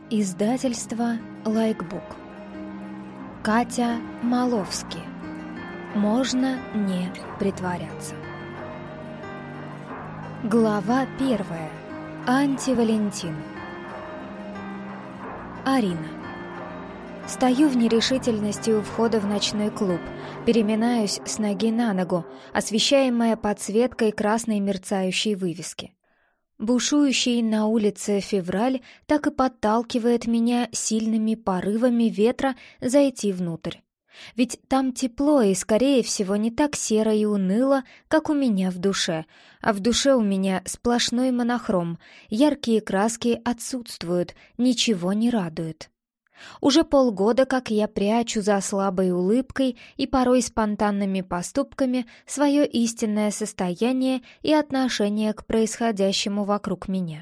Издательство «Лайкбук». Катя Маловски. Можно не притворяться. Глава 1. Антивалентин. Арина. Стою в нерешительности у входа в ночной клуб, переминаюсь с ноги на ногу, освещаемая подсветкой красной мерцающей вывески. Бушующий на улице февраль так и подталкивает меня сильными порывами ветра зайти внутрь. Ведь там тепло и, скорее всего, не так серо и уныло, как у меня в душе. А в душе у меня сплошной монохром, яркие краски отсутствуют, ничего не радует. Уже полгода, как я прячу за слабой улыбкой и порой спонтанными поступками свое истинное состояние и отношение к происходящему вокруг меня.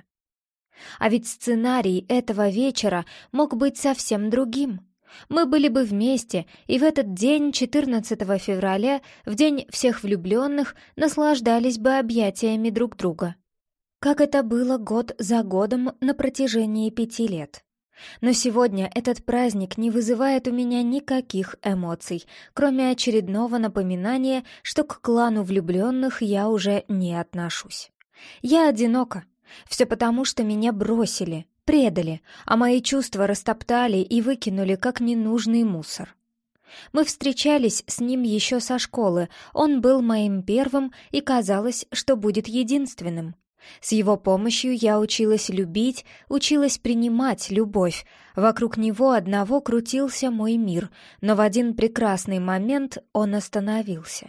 А ведь сценарий этого вечера мог быть совсем другим. Мы были бы вместе, и в этот день, 14 февраля, в день всех влюбленных, наслаждались бы объятиями друг друга. Как это было год за годом на протяжении 5 лет. Но сегодня этот праздник не вызывает у меня никаких эмоций, кроме очередного напоминания, что к клану влюбленных я уже не отношусь. Я одинока. Все потому, что меня бросили, предали, а мои чувства растоптали и выкинули как ненужный мусор. Мы встречались с ним еще со школы, он был моим первым и казалось, что будет единственным. С его помощью я училась любить, училась принимать любовь. Вокруг него одного крутился мой мир, но в один прекрасный момент он остановился.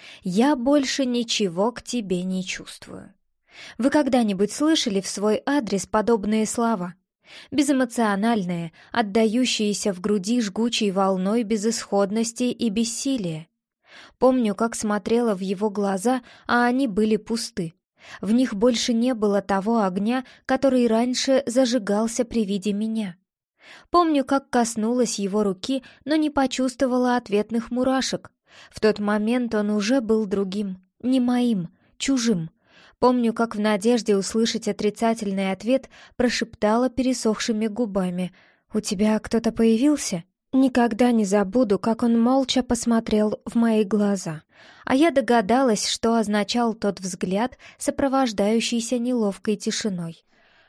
«Я больше ничего к тебе не чувствую». Вы когда-нибудь слышали в свой адрес подобные слова? Безэмоциональные, отдающиеся в груди жгучей волной безысходности и бессилия. Помню, как смотрела в его глаза, а они были пусты. В них больше не было того огня, который раньше зажигался при виде меня. Помню, как коснулась его руки, но не почувствовала ответных мурашек. В тот момент он уже был другим, не моим, чужим. Помню, как в надежде услышать отрицательный ответ прошептала пересохшими губами: «У тебя кто-то появился?» Никогда не забуду, как он молча посмотрел в мои глаза, а я догадалась, что означал тот взгляд, сопровождающийся неловкой тишиной.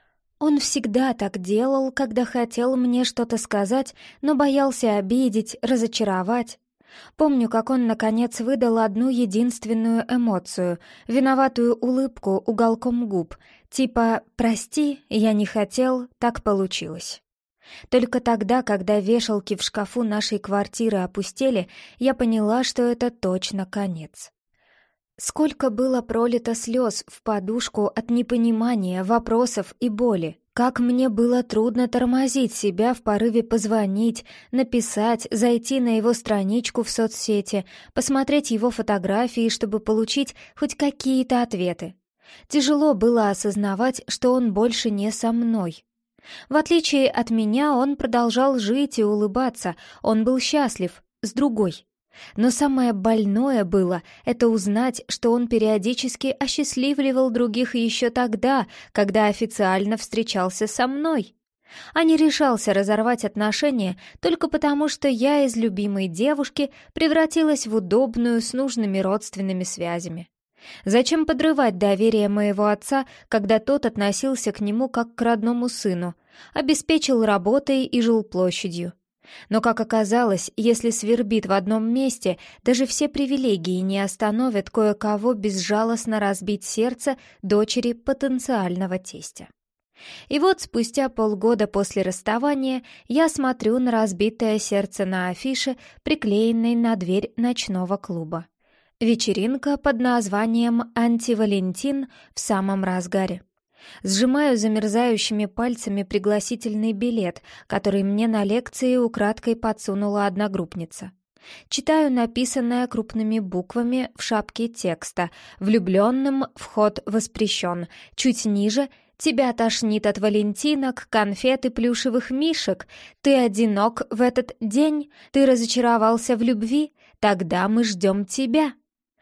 Он всегда так делал, когда хотел мне что-то сказать, но боялся обидеть, разочаровать. Помню, как он, наконец, выдал одну единственную эмоцию, виноватую улыбку уголком губ, типа «прости, я не хотел, так получилось». Только тогда, когда вешалки в шкафу нашей квартиры опустели, я поняла, что это точно конец. Сколько было пролито слез в подушку от непонимания, вопросов и боли. Как мне было трудно тормозить себя в порыве позвонить, написать, зайти на его страничку в соцсети, посмотреть его фотографии, чтобы получить хоть какие-то ответы. Тяжело было осознавать, что он больше не со мной. В отличие от меня, он продолжал жить и улыбаться, он был счастлив, с другой. Но самое больное было это узнать, что он периодически осчастливливал других еще тогда, когда официально встречался со мной. А не решался разорвать отношения только потому, что я из любимой девушки превратилась в удобную с нужными родственными связями. Зачем подрывать доверие моего отца, когда тот относился к нему как к родному сыну, обеспечил работой и жилплощадью? Но, как оказалось, если свербит в одном месте, даже все привилегии не остановят кое-кого безжалостно разбить сердце дочери потенциального тестя. И вот спустя полгода после расставания я смотрю на разбитое сердце на афише, приклеенной на дверь ночного клуба. Вечеринка под названием «Антивалентин» в самом разгаре. Сжимаю замерзающими пальцами пригласительный билет, который мне на лекции украдкой подсунула одногруппница. Читаю написанное крупными буквами в шапке текста: «Влюбленным вход воспрещен». Чуть ниже: «Тебя тошнит от валентинок, конфет и плюшевых мишек. Ты одинок в этот день? Ты разочаровался в любви? Тогда мы ждем тебя».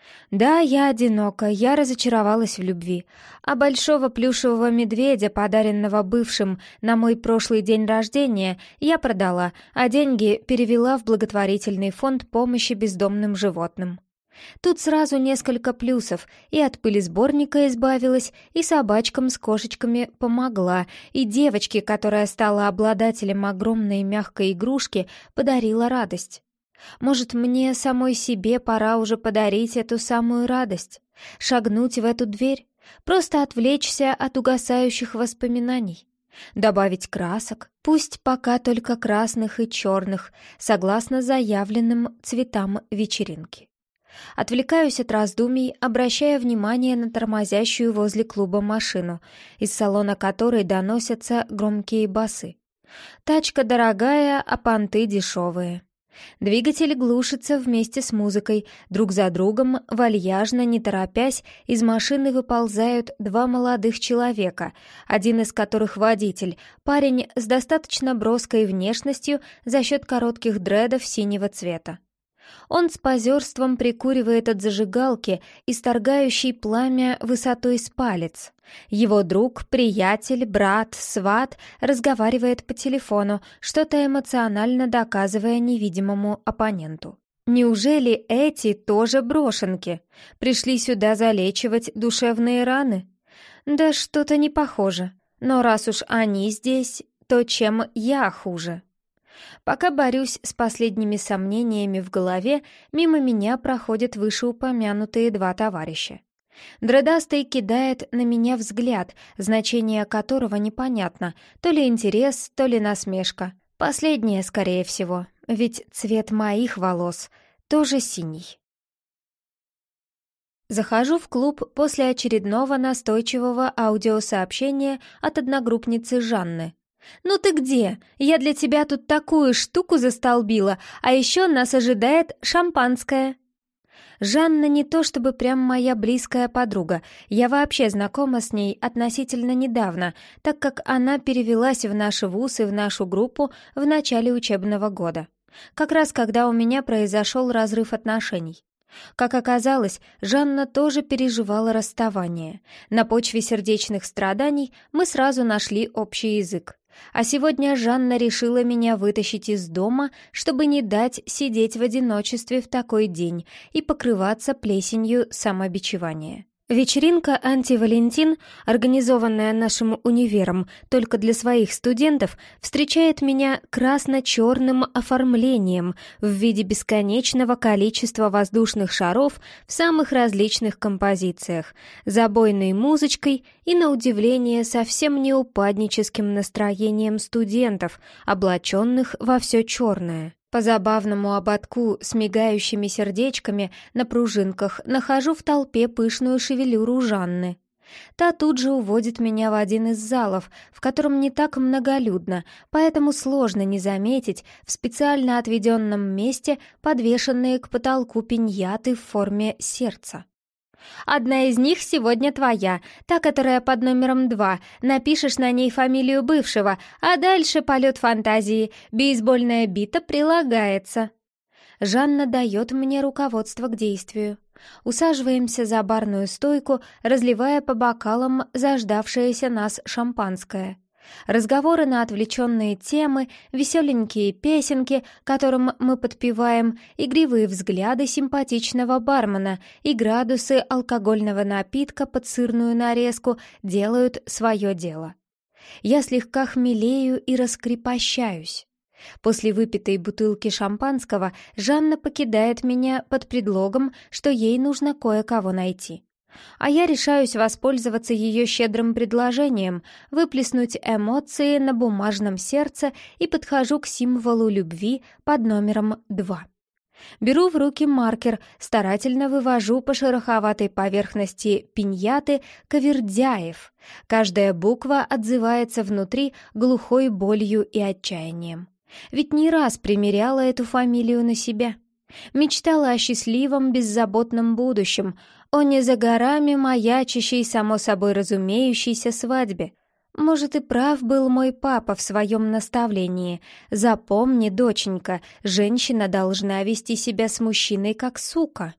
Да, я одинока, я разочаровалась в любви, а большого плюшевого медведя, подаренного бывшим на мой прошлый день рождения, я продала, а деньги перевела в благотворительный фонд помощи бездомным животным. Тут сразу несколько плюсов: и от пылесборника избавилась, и собачкам с кошечками помогла, и девочке, которая стала обладателем огромной мягкой игрушки, подарила радость. Может, мне самой себе пора уже подарить эту самую радость? Шагнуть в эту дверь? Просто отвлечься от угасающих воспоминаний? Добавить красок, пусть пока только красных и черных, согласно заявленным цветам вечеринки. Отвлекаюсь от раздумий, обращая внимание на тормозящую возле клуба машину, из салона которой доносятся громкие басы. Тачка дорогая, а понты дешевые. Двигатель глушится вместе с музыкой, друг за другом, вальяжно, не торопясь, из машины выползают два молодых человека, один из которых водитель, парень с достаточно броской внешностью за счет коротких дредов синего цвета. Он с позерством прикуривает от зажигалки, исторгающей пламя высотой с палец. Его друг, приятель, брат, сват разговаривает по телефону, что-то эмоционально доказывая невидимому оппоненту. Неужели эти тоже брошенки? Пришли сюда залечивать душевные раны? Да что-то не похоже. Но раз уж они здесь, то чем я хуже? Пока борюсь с последними сомнениями в голове, мимо меня проходят вышеупомянутые два товарища. Дредастый кидает на меня взгляд, значение которого непонятно, то ли интерес, то ли насмешка. Последнее, скорее всего, ведь цвет моих волос тоже синий. Захожу в клуб после очередного настойчивого аудиосообщения от одногруппницы Жанны. «Ну ты где? Я для тебя тут такую штуку застолбила, а еще нас ожидает шампанское». Жанна не то чтобы прям моя близкая подруга, я вообще знакома с ней относительно недавно, так как она перевелась в наш вуз и в нашу группу в начале учебного года. Как раз когда у меня произошел разрыв отношений. Как оказалось, Жанна тоже переживала расставание. На почве сердечных страданий мы сразу нашли общий язык. А сегодня Жанна решила меня вытащить из дома, чтобы не дать сидеть в одиночестве в такой день и покрываться плесенью самобичевания. Вечеринка «Анти-Валентин», организованная нашим универом только для своих студентов, встречает меня красно-черным оформлением в виде бесконечного количества воздушных шаров в самых различных композициях, забойной музычкой и, на удивление, совсем не упадническим настроением студентов, облаченных во все черное. По забавному ободку с мигающими сердечками на пружинках нахожу в толпе пышную шевелюру Жанны. Та тут же уводит меня в один из залов, в котором не так многолюдно, поэтому сложно не заметить в специально отведенном месте подвешенные к потолку пиньяты в форме сердца. «Одна из них сегодня твоя, та, которая под номером 2. Напишешь на ней фамилию бывшего, а дальше полет фантазии. Бейсбольная бита прилагается». Жанна дает мне руководство к действию. Усаживаемся за барную стойку, разливая по бокалам заждавшееся нас шампанское. Разговоры на отвлеченные темы, веселенькие песенки, которым мы подпеваем, игривые взгляды симпатичного бармена и градусы алкогольного напитка под сырную нарезку делают свое дело. Я слегка хмелею и раскрепощаюсь. После выпитой бутылки шампанского Жанна покидает меня под предлогом, что ей нужно кое-кого найти. А я решаюсь воспользоваться ее щедрым предложением, выплеснуть эмоции на бумажном сердце и подхожу к символу любви под номером 2. Беру в руки маркер, старательно вывожу по шероховатой поверхности пиньяты «Кавердяев». Каждая буква отзывается внутри глухой болью и отчаянием. Ведь не раз примеряла эту фамилию на себя. Мечтала о счастливом, беззаботном будущем, о не за горами маячащей, само собой разумеющейся свадьбе. Может, и прав был мой папа в своем наставлении. Запомни, доченька, женщина должна вести себя с мужчиной как сука.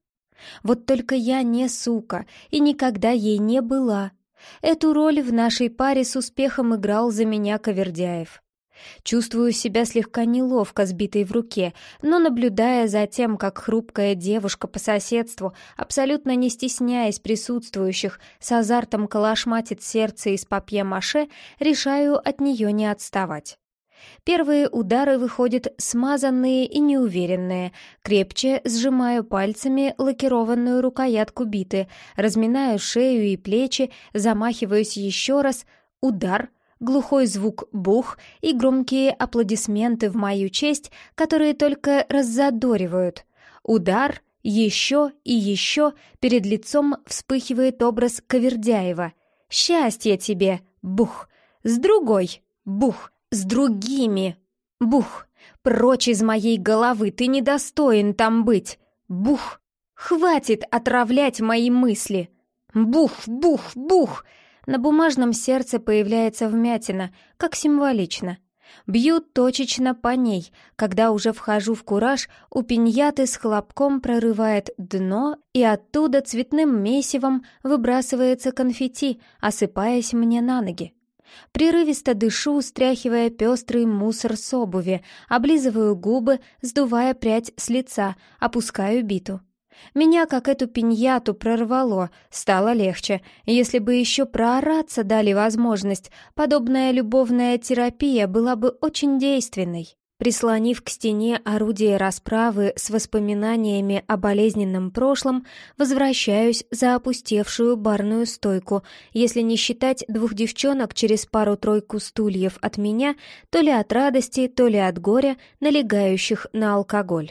Вот только я не сука и никогда ей не была. Эту роль в нашей паре с успехом играл за меня Ковердяев. Чувствую себя слегка неловко сбитой в руке, но, наблюдая за тем, как хрупкая девушка по соседству, абсолютно не стесняясь присутствующих, с азартом калашматит сердце из папье-маше, решаю от нее не отставать. Первые удары выходят смазанные и неуверенные. Крепче сжимаю пальцами лакированную рукоятку биты, разминаю шею и плечи, замахиваюсь еще раз. Удар, глухой звук «бух» и громкие аплодисменты в мою честь, которые только раззадоривают. Удар, еще и еще, перед лицом вспыхивает образ Ковердяева. «Счастье тебе!» Бух! С другой! Бух! С другими! Бух! Прочь из моей головы, ты недостоин там быть! Бух! Хватит отравлять мои мысли! Бух! Бух! Бух! На бумажном сердце появляется вмятина, как символично. Бью точечно по ней. Когда уже вхожу в кураж, у пиньяты с хлопком прорывает дно, и оттуда цветным месивом выбрасывается конфетти, осыпаясь мне на ноги. Прерывисто дышу, стряхивая пестрый мусор с обуви, облизываю губы, сдувая прядь с лица, опускаю биту. Меня, как эту пиньяту, прорвало, стало легче. Если бы еще проораться дали возможность, подобная любовная терапия была бы очень действенной. Прислонив к стене орудие расправы с воспоминаниями о болезненном прошлом, возвращаюсь за опустевшую барную стойку, если не считать двух девчонок через пару-тройку стульев от меня, то ли от радости, то ли от горя, налегающих на алкоголь.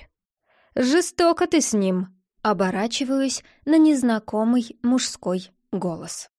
«Жестоко ты с ним!» Оборачиваюсь на незнакомый мужской голос.